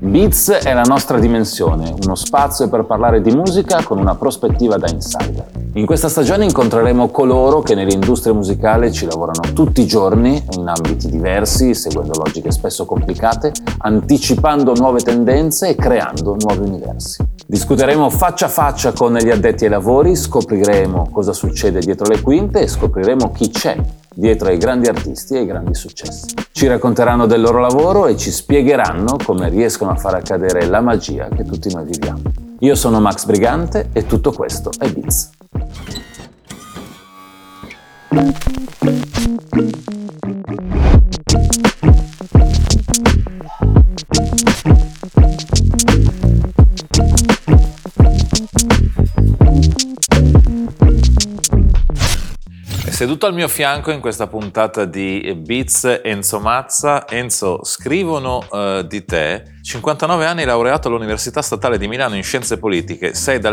Beats è la nostra dimensione, uno spazio per parlare di musica con una prospettiva da insider. In questa stagione incontreremo coloro che nell'industria musicale ci lavorano tutti i giorni, in ambiti diversi, seguendo logiche spesso complicate, anticipando nuove tendenze e creando nuovi universi. Discuteremo faccia a faccia con gli addetti ai lavori, scopriremo cosa succede dietro le quinte e scopriremo chi c'è dietro ai grandi artisti e ai grandi successi. Ci racconteranno del loro lavoro e ci spiegheranno come riescono a far accadere la magia che tutti noi viviamo. Io sono Max Brigante e tutto questo è Beats. Seduto al mio fianco in questa puntata di Beats Enzo Mazza. Enzo, scrivono di te: 59 anni, laureato all'Università Statale di Milano in Scienze Politiche, sei dal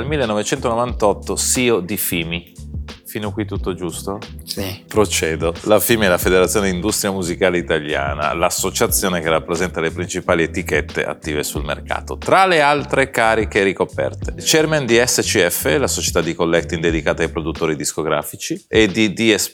1998 CEO di FIMI. Fino qui tutto giusto? Sì. Procedo. La FIMI è la Federazione Industria Musicale Italiana, l'associazione che rappresenta le principali etichette attive sul mercato. Tra le altre cariche ricoperte: chairman di SCF, la società di collecting dedicata ai produttori discografici, e di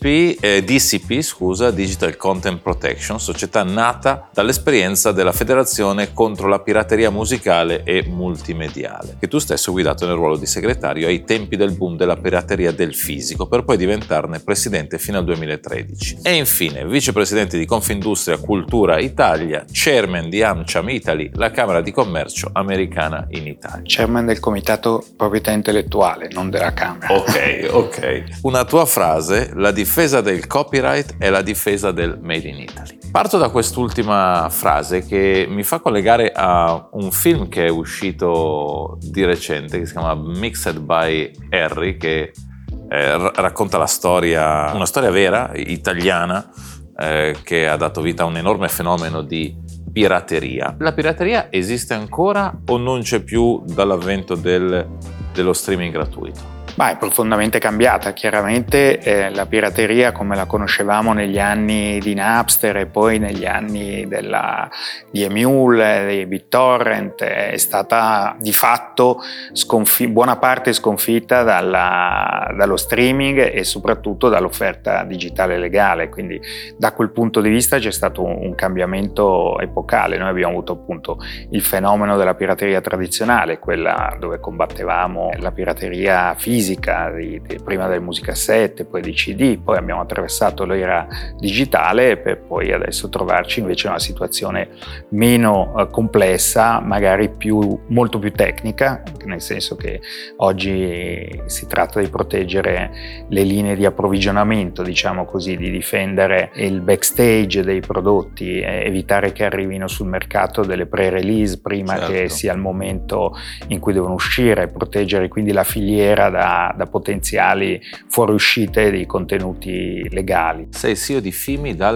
DCP, Digital Content Protection, società nata dall'esperienza della Federazione contro la pirateria musicale e multimediale, che tu stesso hai guidato nel ruolo di segretario ai tempi del boom della pirateria del fisico, per poi diventarne presidente fino al 2013. E infine vicepresidente di Confindustria Cultura Italia, chairman di AmCham Italy, la Camera di Commercio americana in Italia. Chairman del Comitato Proprietà Intellettuale, non della Camera. Ok. Una tua frase: la difesa del copyright è la difesa del Made in Italy. Parto da quest'ultima frase che mi fa collegare a un film che è uscito di recente, che si chiama Mixed by Harry, che racconta una storia vera, italiana, che ha dato vita a un enorme fenomeno di pirateria. La pirateria esiste ancora o non c'è più dall'avvento dello streaming gratuito? È profondamente cambiata. Chiaramente la pirateria, come la conoscevamo negli anni di Napster e poi negli anni di Emule, di BitTorrent, è stata di fatto buona parte sconfitta dallo streaming e soprattutto dall'offerta digitale legale. Quindi da quel punto di vista c'è stato un cambiamento epocale. Noi abbiamo avuto appunto il fenomeno della pirateria tradizionale, quella dove combattevamo la pirateria fisica, prima del musicassette, poi di CD, poi abbiamo attraversato l'era digitale per poi adesso trovarci invece in una situazione meno complessa, magari molto più tecnica, nel senso che oggi si tratta di proteggere le linee di approvvigionamento, diciamo così, di difendere il backstage dei prodotti, evitare che arrivino sul mercato delle pre-release prima che sia il momento in cui devono uscire, proteggere quindi la filiera da potenziali fuoriuscite di contenuti legali. Sei CEO di FIMI dal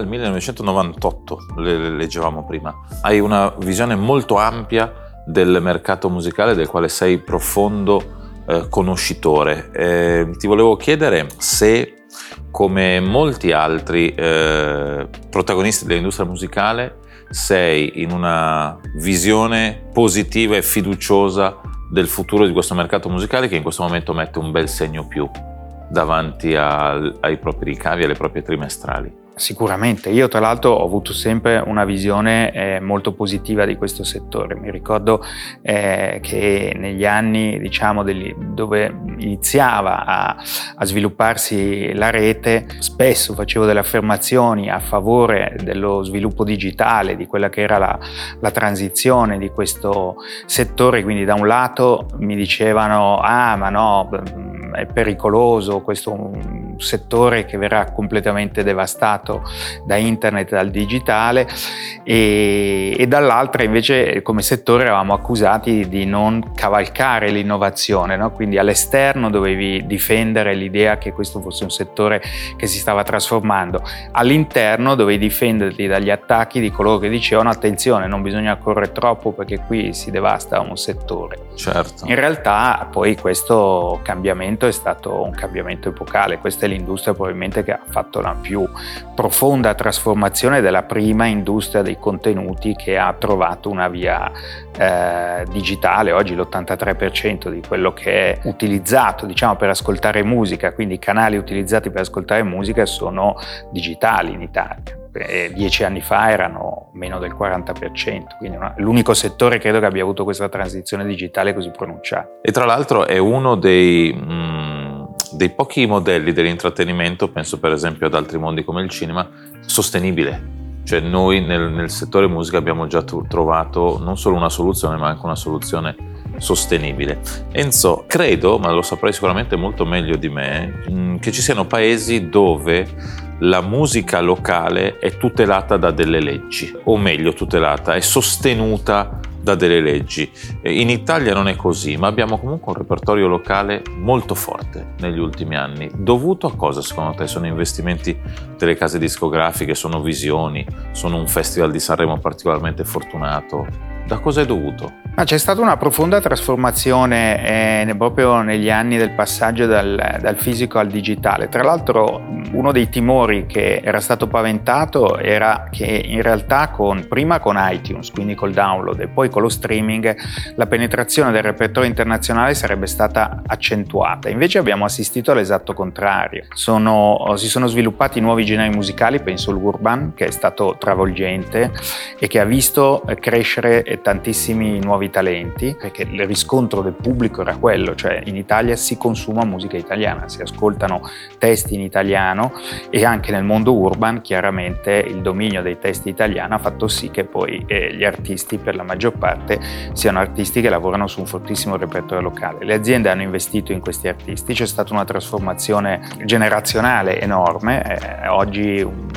1998, leggevamo prima. Hai una visione molto ampia del mercato musicale, del quale sei profondo conoscitore. Ti volevo chiedere se, come molti altri protagonisti dell'industria musicale, sei in una visione positiva e fiduciosa del futuro di questo mercato musicale, che in questo momento mette un bel segno più davanti ai propri ricavi, alle proprie trimestrali. Sicuramente, io tra l'altro ho avuto sempre una visione molto positiva di questo settore. Mi ricordo che negli anni, diciamo, dove iniziava a svilupparsi la rete, spesso facevo delle affermazioni a favore dello sviluppo digitale, di quella che era la transizione di questo settore. Quindi da un lato mi dicevano: ma no, è pericoloso, questo è un settore che verrà completamente devastato da internet e dal digitale, e dall'altra invece come settore eravamo accusati di non cavalcare l'innovazione, no? Quindi all'esterno dovevi difendere l'idea che questo fosse un settore che si stava trasformando, all'interno dovevi difenderti dagli attacchi di coloro che dicevano: attenzione, non bisogna correre troppo perché qui si devasta un settore. Certo. In realtà poi questo cambiamento è stato un cambiamento epocale. Questa l'industria probabilmente che ha fatto la più profonda trasformazione della prima industria dei contenuti che ha trovato una via digitale. Oggi l'83% di quello che è utilizzato, diciamo, per ascoltare musica, quindi i canali utilizzati per ascoltare musica, sono digitali in Italia. 10 anni fa erano meno del 40%, quindi l'unico settore credo che abbia avuto questa transizione digitale così pronunciata. E tra l'altro è uno dei pochi modelli dell'intrattenimento, penso per esempio ad altri mondi come il cinema, sostenibile. Cioè noi nel settore musica abbiamo già trovato non solo una soluzione, ma anche una soluzione sostenibile. Enzo, credo, ma lo saprai sicuramente molto meglio di me, che ci siano paesi dove la musica locale è tutelata da delle leggi, o meglio tutelata, è sostenuta da delle leggi. In Italia non è così, ma abbiamo comunque un repertorio locale molto forte negli ultimi anni. Dovuto a cosa secondo te? Sono investimenti delle case discografiche, sono visioni, sono un festival di Sanremo particolarmente fortunato? Da cosa è dovuto? Ma c'è stata una profonda trasformazione proprio negli anni del passaggio dal fisico al digitale. Tra l'altro uno dei timori che era stato paventato era che in realtà prima con iTunes, quindi col download, e poi con lo streaming, la penetrazione del repertorio internazionale sarebbe stata accentuata. Invece abbiamo assistito all'esatto contrario. Si sono sviluppati nuovi generi musicali, penso l'urban, che è stato travolgente e che ha visto crescere tantissimi nuovi talenti, perché il riscontro del pubblico era quello, cioè in Italia si consuma musica italiana, si ascoltano testi in italiano, e anche nel mondo urban chiaramente il dominio dei testi italiani ha fatto sì che poi gli artisti per la maggior parte siano artisti che lavorano su un fortissimo repertorio locale. Le aziende hanno investito in questi artisti, c'è stata una trasformazione generazionale enorme. Oggi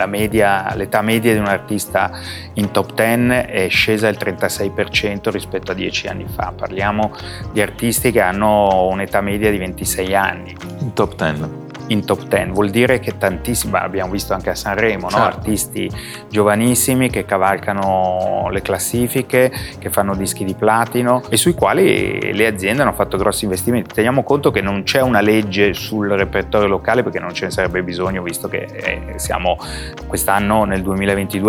l'età media di un artista in top 10 è scesa del 36% rispetto a 10 anni fa. Parliamo di artisti che hanno un'età media di 26 anni. In top 10? In top 10 vuol dire che tantissimi, abbiamo visto anche a Sanremo, certo, no? Artisti giovanissimi che cavalcano le classifiche, che fanno dischi di platino e sui quali le aziende hanno fatto grossi investimenti. Teniamo conto che non c'è una legge sul repertorio locale, perché non ce ne sarebbe bisogno, visto che siamo quest'anno nel 2022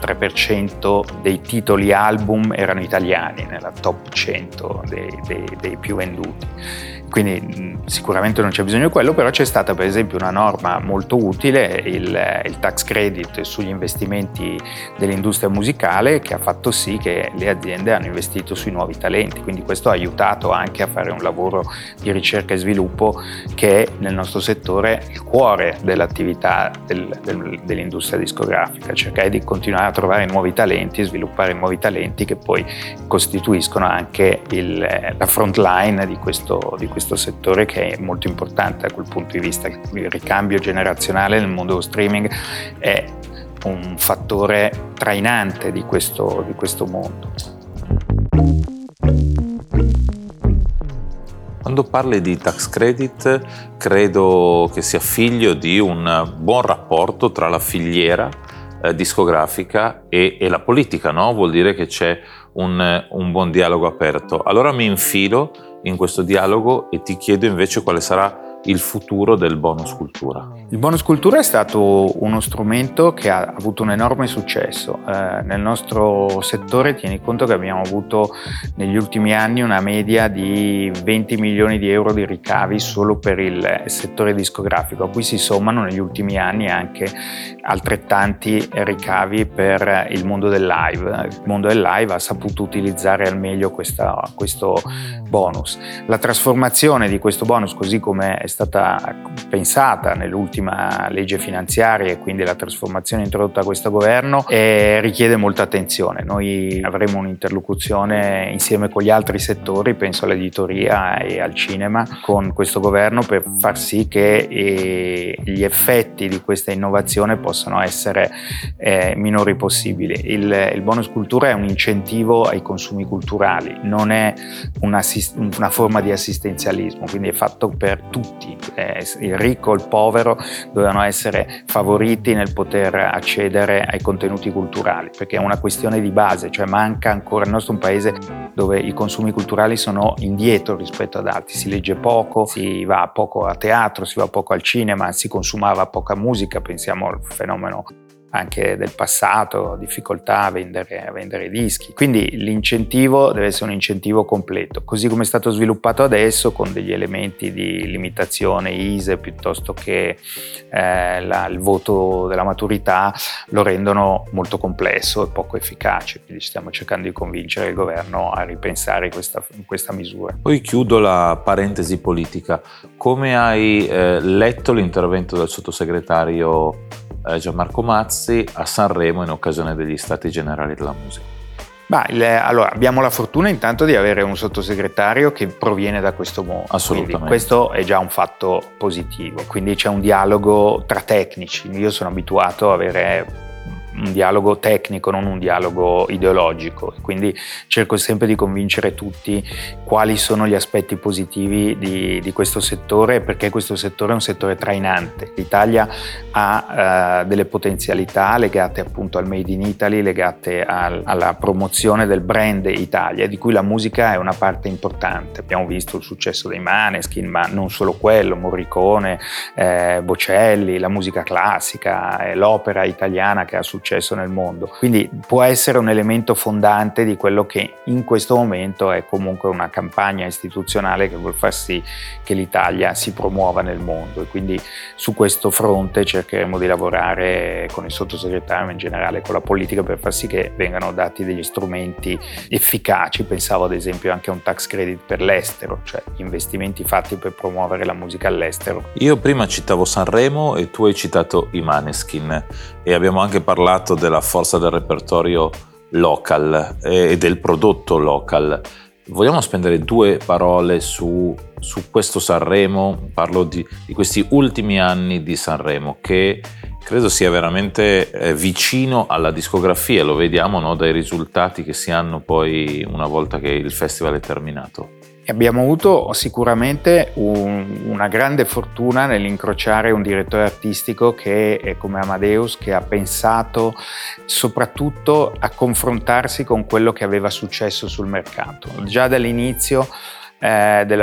l'83% dei titoli album erano italiani nella top 100 dei più venduti. Quindi sicuramente non c'è bisogno di quello, però c'è stata per esempio una norma molto utile, il tax credit sugli investimenti dell'industria musicale, che ha fatto sì che le aziende hanno investito sui nuovi talenti, quindi questo ha aiutato anche a fare un lavoro di ricerca e sviluppo che è nel nostro settore il cuore dell'attività dell'industria discografica, cercare di continuare a trovare nuovi talenti e sviluppare nuovi talenti che poi costituiscono anche la front line di questo settore, che è molto importante da quel punto di vista. Il ricambio generazionale nel mondo dello streaming è un fattore trainante di questo mondo. Quando parli di tax credit, credo che sia figlio di un buon rapporto tra la filiera discografica e la politica, no? Vuol dire che c'è un buon dialogo aperto. Allora mi infilo in questo dialogo e ti chiedo invece quale sarà il futuro del bonus cultura. Il bonus cultura è stato uno strumento che ha avuto un enorme successo. Nel nostro settore tieni conto che abbiamo avuto negli ultimi anni una media di 20 milioni di euro di ricavi solo per il settore discografico, a cui si sommano negli ultimi anni anche altrettanti ricavi per il mondo del live. Il mondo del live ha saputo utilizzare al meglio questo bonus. La trasformazione di questo bonus, così come è stata pensata nell'ultima legge finanziaria, e quindi la trasformazione introdotta da questo governo, richiede molta attenzione. Noi avremo un'interlocuzione insieme con gli altri settori, penso all'editoria e al cinema, con questo governo per far sì che gli effetti di questa innovazione possano essere minori possibili. Il bonus cultura è un incentivo ai consumi culturali, non è una forma di assistenzialismo, quindi è fatto per tutti. il ricco, il povero dovevano essere favoriti nel poter accedere ai contenuti culturali, perché è una questione di base, cioè manca ancora. Il nostro è un paese dove i consumi culturali sono indietro rispetto ad altri, si legge poco, si va poco a teatro, si va poco al cinema, si consumava poca musica, pensiamo al fenomeno anche del passato, difficoltà a vendere dischi. Quindi l'incentivo deve essere un incentivo completo, così come è stato sviluppato adesso, con degli elementi di limitazione ISEE piuttosto che il voto della maturità, lo rendono molto complesso e poco efficace. Quindi stiamo cercando di convincere il governo a ripensare questa misura. Poi chiudo la parentesi politica. Come hai letto l'intervento del sottosegretario Gianmarco Mazzi a Sanremo in occasione degli Stati Generali della Musica? Allora, abbiamo la fortuna intanto di avere un sottosegretario che proviene da questo mondo. Assolutamente. Quindi questo è già un fatto positivo. Quindi c'è un dialogo tra tecnici. Io sono abituato a avere un dialogo tecnico, non un dialogo ideologico, quindi cerco sempre di convincere tutti quali sono gli aspetti positivi di questo settore, perché questo settore è un settore trainante. L'Italia ha delle potenzialità legate appunto al Made in Italy, legate alla promozione del brand Italia, di cui la musica è una parte importante. Abbiamo visto il successo dei Maneskin, ma non solo quello, Morricone, Bocelli, la musica classica, l'opera italiana che ha successo nel mondo. Quindi può essere un elemento fondante di quello che in questo momento è comunque una campagna istituzionale che vuol far sì che l'Italia si promuova nel mondo, e quindi su questo fronte cercheremo di lavorare con il sottosegretario, ma in generale con la politica, per far sì che vengano dati degli strumenti efficaci. Pensavo ad esempio anche a un tax credit per l'estero, cioè investimenti fatti per promuovere la musica all'estero. Io prima citavo Sanremo e tu hai citato i Maneskin, e abbiamo anche parlato della forza del repertorio local e del prodotto local. Vogliamo spendere due parole su questo Sanremo? Parlo di questi ultimi anni di Sanremo, che credo sia veramente vicino alla discografia, lo vediamo, no, dai risultati che si hanno poi una volta che il festival è terminato. Abbiamo avuto sicuramente una grande fortuna nell'incrociare un direttore artistico che è come Amadeus, che ha pensato soprattutto a confrontarsi con quello che aveva successo sul mercato. Già dall'inizio del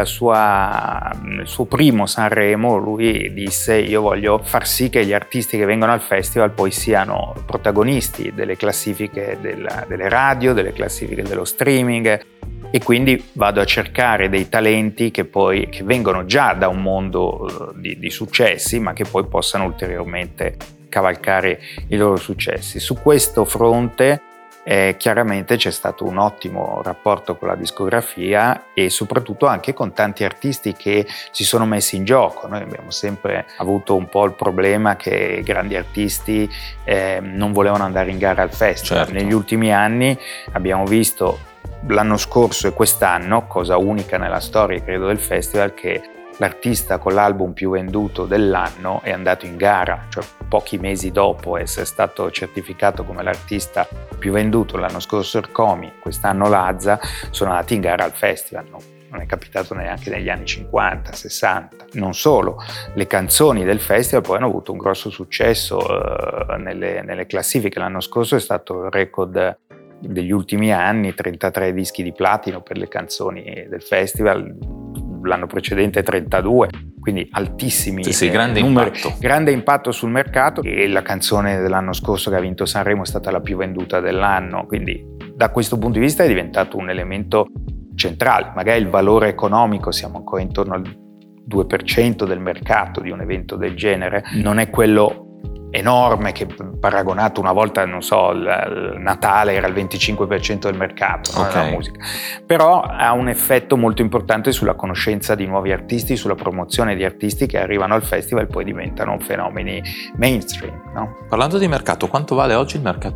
suo primo Sanremo lui disse: io voglio far sì che gli artisti che vengono al festival poi siano protagonisti delle classifiche delle radio, delle classifiche dello streaming, e quindi vado a cercare dei talenti che vengono già da un mondo di successi, ma che poi possano ulteriormente cavalcare i loro successi. Su questo fronte chiaramente c'è stato un ottimo rapporto con la discografia e soprattutto anche con tanti artisti che si sono messi in gioco. Noi abbiamo sempre avuto un po' il problema che grandi artisti non volevano andare in gara al festival. Certo. Negli ultimi anni abbiamo visto, l'anno scorso e quest'anno, cosa unica nella storia credo del festival, che l'artista con l'album più venduto dell'anno è andato in gara, cioè pochi mesi dopo essere stato certificato come l'artista più venduto. L'anno scorso Ercomi, quest'anno Lazza, sono andati in gara al festival. Non è capitato neanche negli anni 50, 60. Non solo, le canzoni del festival poi hanno avuto un grosso successo nelle classifiche. L'anno scorso è stato il record degli ultimi anni, 33 dischi di platino per le canzoni del festival, l'anno precedente 32, quindi altissimi grande numeri, impatto. Grande impatto sul mercato, e la canzone dell'anno scorso che ha vinto Sanremo è stata la più venduta dell'anno, quindi da questo punto di vista è diventato un elemento centrale. Magari il valore economico, siamo ancora intorno al 2% del mercato di un evento del genere, non è quello enorme che, paragonato una volta, non so, il Natale era il 25% del mercato, no? Okay. Della musica, però ha un effetto molto importante sulla conoscenza di nuovi artisti, sulla promozione di artisti che arrivano al festival e poi diventano fenomeni mainstream, no? Parlando di mercato, quanto vale oggi il mercato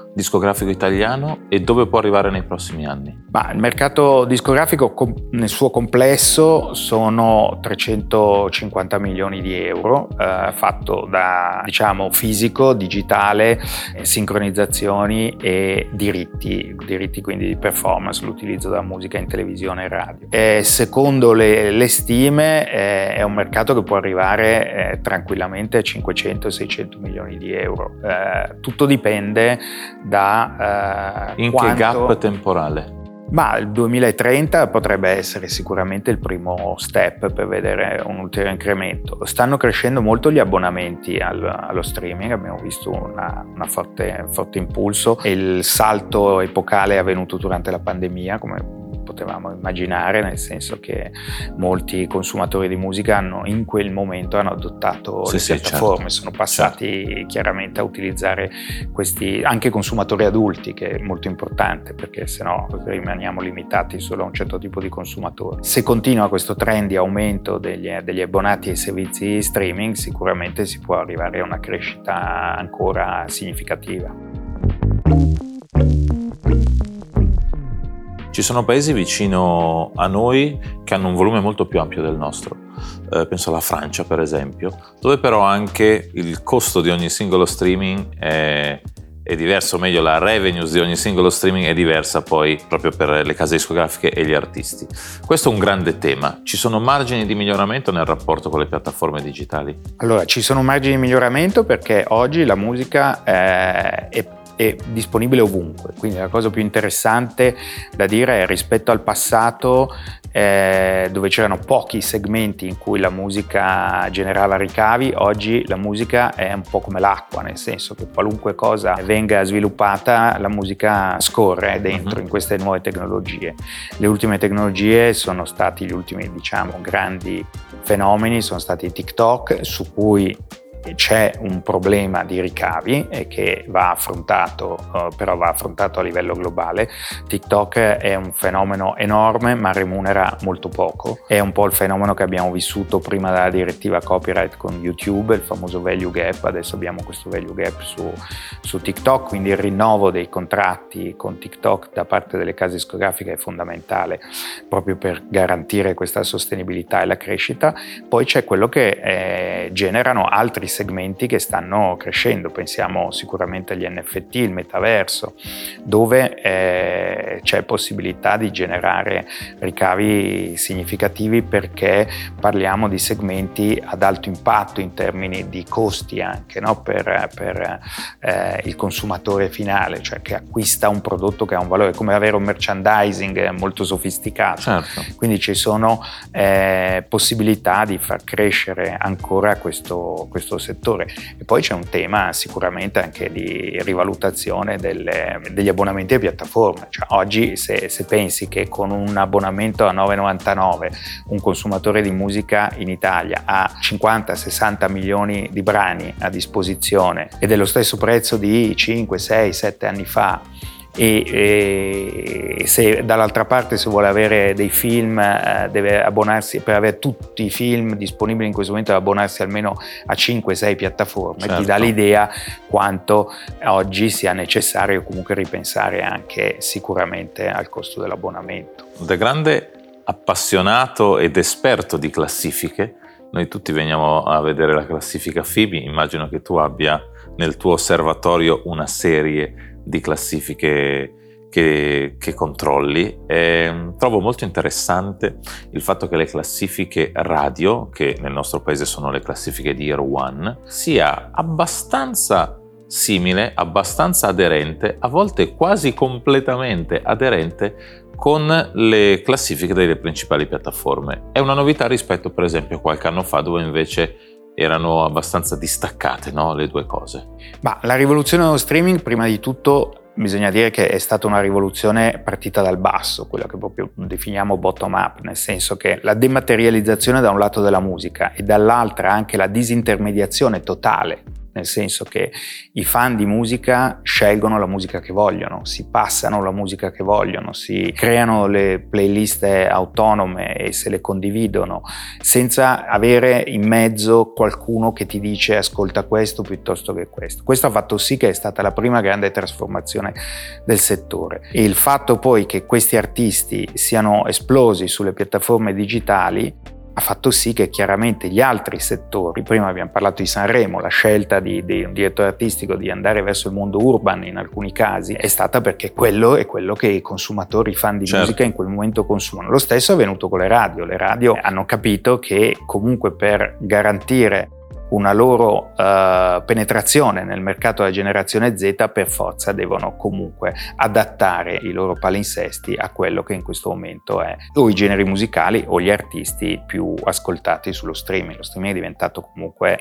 discografico italiano e dove può arrivare nei prossimi anni? Ma il mercato discografico nel suo complesso sono 350 milioni di euro, fatto da, diciamo, fisico, digitale, sincronizzazioni e diritti quindi di performance, l'utilizzo della musica in televisione e radio. Secondo le stime è un mercato che può arrivare tranquillamente a 500-600 milioni di euro. Tutto dipende da in quanto... che gap temporale? Ma il 2030 potrebbe essere sicuramente il primo step per vedere un ulteriore incremento. Stanno crescendo molto gli abbonamenti allo streaming, abbiamo visto una forte impulso, e il salto epocale è avvenuto durante la pandemia, come potevamo immaginare, nel senso che molti consumatori di musica in quel momento hanno adottato le piattaforme, certo. Sono passati chiaramente a utilizzare questi, anche consumatori adulti, che è molto importante, perché sennò rimaniamo limitati solo a un certo tipo di consumatori. Se continua questo trend di aumento degli abbonati ai servizi di streaming, sicuramente si può arrivare a una crescita ancora significativa. Ci sono paesi vicino a noi che hanno un volume molto più ampio del nostro, penso alla Francia per esempio, dove però anche il costo di ogni singolo streaming è diverso, o meglio la revenues di ogni singolo streaming è diversa poi proprio per le case discografiche e gli artisti. Questo è un grande tema. Ci sono margini di miglioramento nel rapporto con le piattaforme digitali? Allora, ci sono margini di miglioramento perché oggi la musica è disponibile ovunque, quindi la cosa più interessante da dire è, rispetto al passato dove c'erano pochi segmenti in cui la musica generava ricavi, oggi la musica è un po' come l'acqua, nel senso che qualunque cosa venga sviluppata, la musica scorre dentro in queste nuove tecnologie. Le ultime tecnologie sono stati gli ultimi, diciamo, grandi fenomeni, sono stati TikTok, su cui c'è un problema di ricavi e che va affrontato, però va affrontato a livello globale. TikTok è un fenomeno enorme ma remunera molto poco, è un po' il fenomeno che abbiamo vissuto prima della direttiva copyright con YouTube, il famoso value gap. Adesso abbiamo questo value gap su TikTok, quindi il rinnovo dei contratti con TikTok da parte delle case discografiche è fondamentale proprio per garantire questa sostenibilità e la crescita. Poi c'è quello che generano altri segmenti che stanno crescendo, pensiamo sicuramente agli NFT, il metaverso, dove c'è possibilità di generare ricavi significativi, perché parliamo di segmenti ad alto impatto in termini di costi anche, no? per il consumatore finale, cioè che acquista un prodotto che ha un valore, come avere un merchandising molto sofisticato. Certo. Quindi ci sono possibilità di far crescere ancora questo settore. E poi c'è un tema sicuramente anche di rivalutazione degli abbonamenti a piattaforme. Cioè, oggi se pensi che con un abbonamento a 9,99 un consumatore di musica in Italia ha 50-60 milioni di brani a disposizione ed è lo stesso prezzo di 5, 6, 7 anni fa, e se dall'altra parte, se vuole avere dei film, deve abbonarsi, per avere tutti i film disponibili in questo momento, deve abbonarsi almeno a 5-6 piattaforme. Certo. Ti dà l'idea quanto oggi sia necessario comunque ripensare anche sicuramente al costo dell'abbonamento. Da grande appassionato ed esperto di classifiche, noi tutti veniamo a vedere la classifica FIMI, immagino che tu abbia nel tuo osservatorio una serie di classifiche che controlli. Trovo molto interessante il fatto che le classifiche radio, che nel nostro paese sono le classifiche di Year One, sia abbastanza simile, abbastanza aderente, a volte quasi completamente aderente con le classifiche delle principali piattaforme. È una novità rispetto per esempio a qualche anno fa, dove invece erano abbastanza distaccate, no, le due cose. Ma la rivoluzione dello streaming, prima di tutto bisogna dire che è stata una rivoluzione partita dal basso, quella che proprio definiamo bottom up, nel senso che la dematerializzazione da un lato della musica e dall'altra anche la disintermediazione totale nel senso che i fan di musica scelgono la musica che vogliono, si passano la musica che vogliono, si creano le playlist autonome e se le condividono senza avere in mezzo qualcuno che ti dice ascolta questo piuttosto che questo. Questo ha fatto sì che è stata la prima grande trasformazione del settore, e il fatto poi che questi artisti siano esplosi sulle piattaforme digitali ha fatto sì che chiaramente gli altri settori, prima abbiamo parlato di Sanremo, la scelta di un direttore artistico di andare verso il mondo urban in alcuni casi è stata perché quello è quello che i consumatori, i fan di musica in quel momento consumano. Lo stesso è avvenuto con le radio hanno capito che comunque per garantire una loro penetrazione nel mercato della generazione Z per forza devono comunque adattare i loro palinsesti a quello che in questo momento è o i generi musicali o gli artisti più ascoltati sullo streaming. Lo streaming è diventato comunque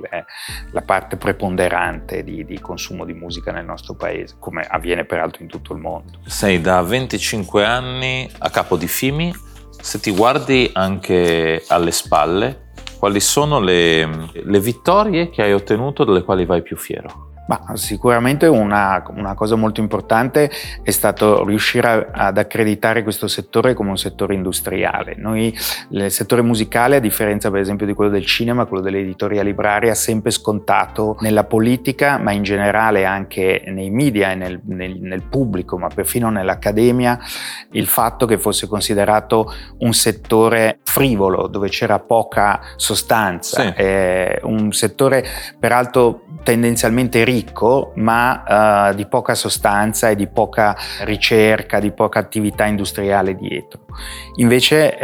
la parte preponderante di consumo di musica nel nostro paese, come avviene peraltro in tutto il mondo. Sei da 25 anni a capo di FIMI. Se ti guardi anche alle spalle, quali sono le vittorie che hai ottenuto delle quali vai più fiero? Ma sicuramente una cosa molto importante è stato riuscire ad accreditare questo settore come un settore industriale. Noi, il settore musicale, a differenza per esempio di quello del cinema, quello dell'editoria libraria, ha sempre scontato nella politica, ma in generale anche nei media e nel pubblico, ma perfino nell'accademia, il fatto che fosse considerato un settore frivolo, dove c'era poca sostanza, un settore peraltro tendenzialmente ricco, ma di poca sostanza e di poca ricerca, di poca attività industriale dietro. Invece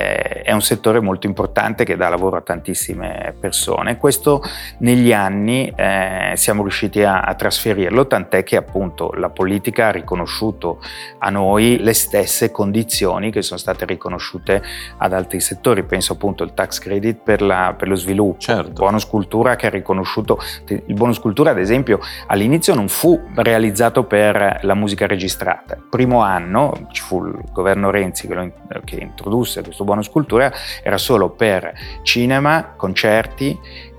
è un settore molto importante che dà lavoro a tantissime persone. Questo negli anni siamo riusciti a trasferirlo, tant'è che appunto la politica ha riconosciuto a noi le stesse condizioni che sono state riconosciute ad altri settori. Penso appunto al tax credit per lo sviluppo, il bonus cultura che ha riconosciuto. Il bonus cultura, ad esempio, all'inizio non fu realizzato per la musica registrata. Il primo anno ci fu il governo Renzi che introdusse questo bonus cultura, era solo per cinema, concerti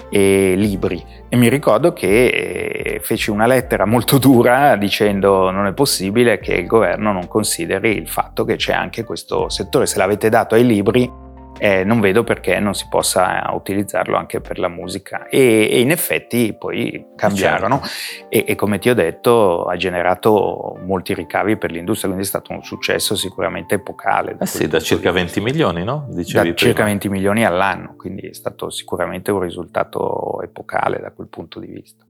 e libri. E mi ricordo che feci una lettera molto dura dicendo non è possibile che il governo non consideri il fatto che c'è anche questo settore. Se l'avete dato ai libri, non vedo perché non si possa utilizzarlo anche per la musica, e in effetti poi cambiarono. E come ti ho detto ha generato molti ricavi per l'industria, quindi è stato un successo sicuramente epocale. Da circa 20 milioni, no? Dicevi da circa 20 milioni all'anno, quindi è stato sicuramente un risultato epocale da quel punto di vista.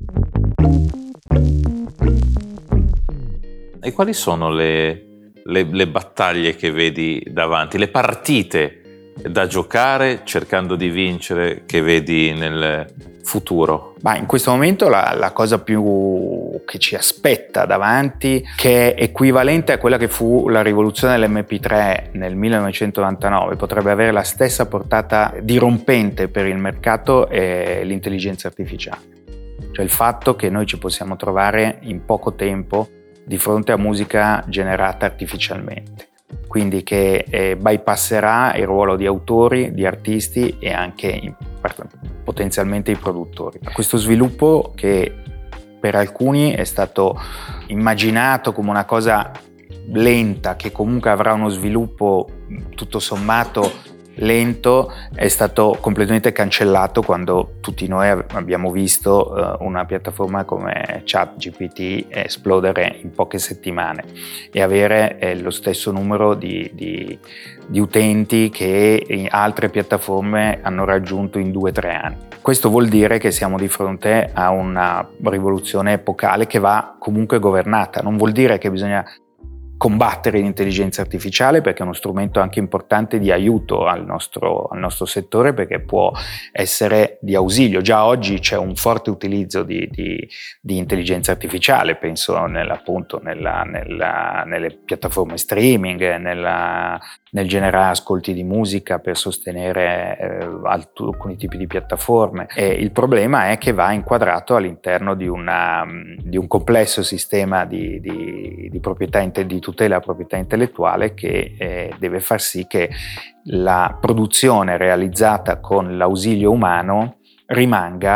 E quali sono le battaglie che vedi davanti, le partite da giocare cercando di vincere che vedi nel futuro? Ma in questo momento la cosa più che ci aspetta davanti, che è equivalente a quella che fu la rivoluzione dell'MP3 nel 1999, potrebbe avere la stessa portata dirompente per il mercato, è l'intelligenza artificiale. Cioè il fatto che noi ci possiamo trovare in poco tempo di fronte a musica generata artificialmente. Quindi che bypasserà il ruolo di autori, di artisti e anche potenzialmente i produttori. Questo sviluppo, che per alcuni è stato immaginato come una cosa lenta, che comunque avrà uno sviluppo tutto sommato lento, è stato completamente cancellato quando tutti noi abbiamo visto una piattaforma come ChatGPT esplodere in poche settimane e avere lo stesso numero di utenti che altre piattaforme hanno raggiunto in 2-3 anni. Questo vuol dire che siamo di fronte a una rivoluzione epocale che va comunque governata. Non vuol dire che bisogna combattere l'intelligenza artificiale, perché è uno strumento anche importante di aiuto al nostro settore, perché può essere di ausilio. Già oggi c'è un forte utilizzo di intelligenza artificiale, penso nelle piattaforme streaming, nel generare ascolti di musica per sostenere alcuni tipi di piattaforme. E il problema è che va inquadrato all'interno di un complesso sistema di proprietà, di tutela della proprietà intellettuale, che deve far sì che la produzione realizzata con l'ausilio umano rimanga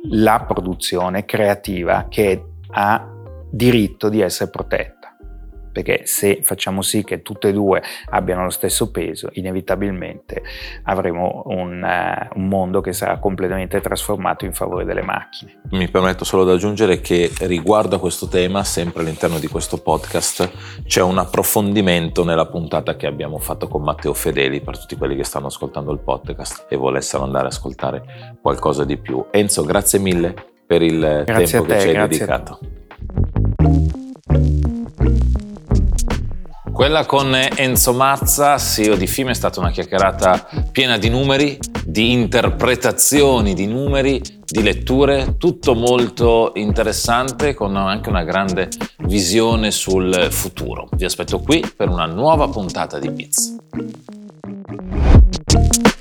la produzione creativa che ha diritto di essere protetta. Perché se facciamo sì che tutte e due abbiano lo stesso peso, inevitabilmente avremo un mondo che sarà completamente trasformato in favore delle macchine. Mi permetto solo di aggiungere che riguardo a questo tema, sempre all'interno di questo podcast, c'è un approfondimento nella puntata che abbiamo fatto con Matteo Fedeli, per tutti quelli che stanno ascoltando il podcast e volessero andare ad ascoltare qualcosa di più. Enzo, grazie mille per il tempo che ci hai dedicato. Quella con Enzo Mazza, CEO di FIME, è stata una chiacchierata piena di numeri, di interpretazioni di numeri, di letture, tutto molto interessante, con anche una grande visione sul futuro. Vi aspetto qui per una nuova puntata di Biz.